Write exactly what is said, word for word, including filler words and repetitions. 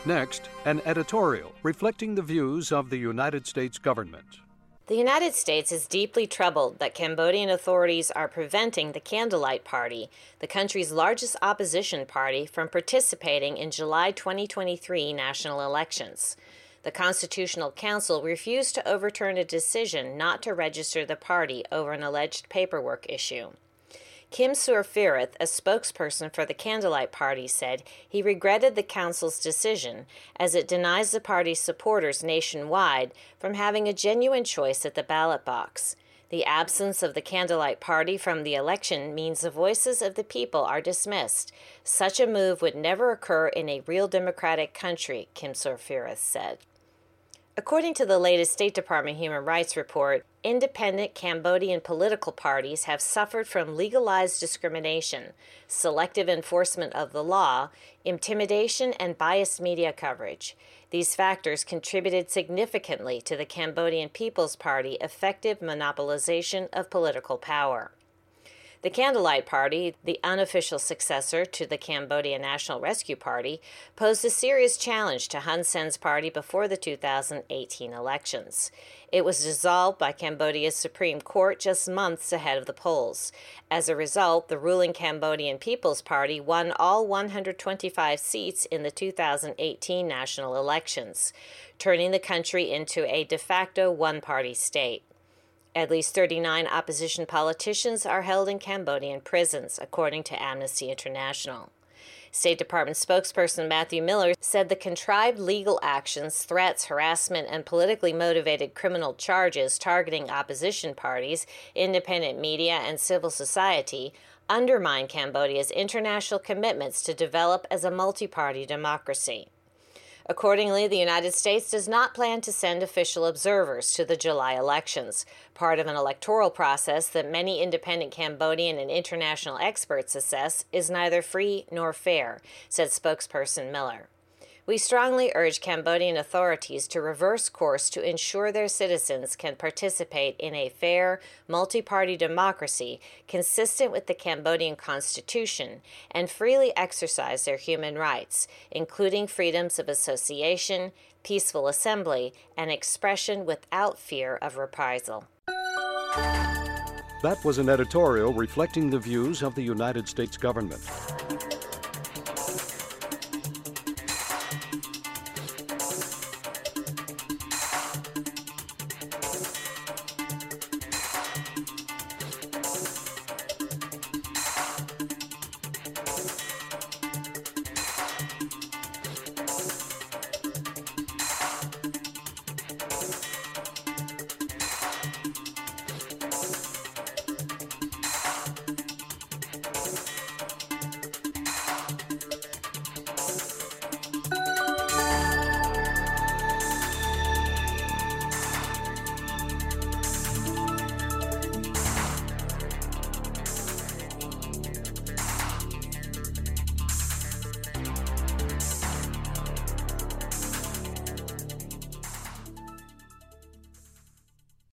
Next, an editorial reflecting the views of the United States government. The United States is deeply troubled that Cambodian authorities are preventing the Candlelight Party, the country's largest opposition party, from participating in July twenty twenty-three national elections. The Constitutional Council refused to overturn a decision not to register the party over an alleged paperwork issue. Kim Surfirith, a spokesperson for the Candlelight Party, said he regretted the council's decision as it denies the party's supporters nationwide from having a genuine choice at the ballot box. The absence of the Candlelight Party from the election means the voices of the people are dismissed. Such a move would never occur in a real democratic country, Kim Surfirith said. According to the latest State Department Human Rights Report, independent Cambodian political parties have suffered from legalized discrimination, selective enforcement of the law, intimidation, and biased media coverage. These factors contributed significantly to the Cambodian People's Party's effective monopolization of political power. The Candlelight Party, the unofficial successor to the Cambodian National Rescue Party, posed a serious challenge to Hun Sen's party before the two thousand eighteen elections. It was dissolved by Cambodia's Supreme Court just months ahead of the polls. As a result, the ruling Cambodian People's Party won all one hundred twenty-five seats in the two thousand eighteen national elections, turning the country into a de facto one-party state. At least thirty-nine opposition politicians are held in Cambodian prisons, according to Amnesty International. State Department spokesperson Matthew Miller said the contrived legal actions, threats, harassment, and politically motivated criminal charges targeting opposition parties, independent media, and civil society undermine Cambodia's international commitments to develop as a multi-party democracy. Accordingly, the United States does not plan to send official observers to the July elections, part of an electoral process that many independent Cambodian and international experts assess is neither free nor fair, said spokesperson Miller. We strongly urge Cambodian authorities to reverse course to ensure their citizens can participate in a fair, multi-party democracy consistent with the Cambodian Constitution and freely exercise their human rights, including freedoms of association, peaceful assembly, and expression without fear of reprisal. That was an editorial reflecting the views of the United States government.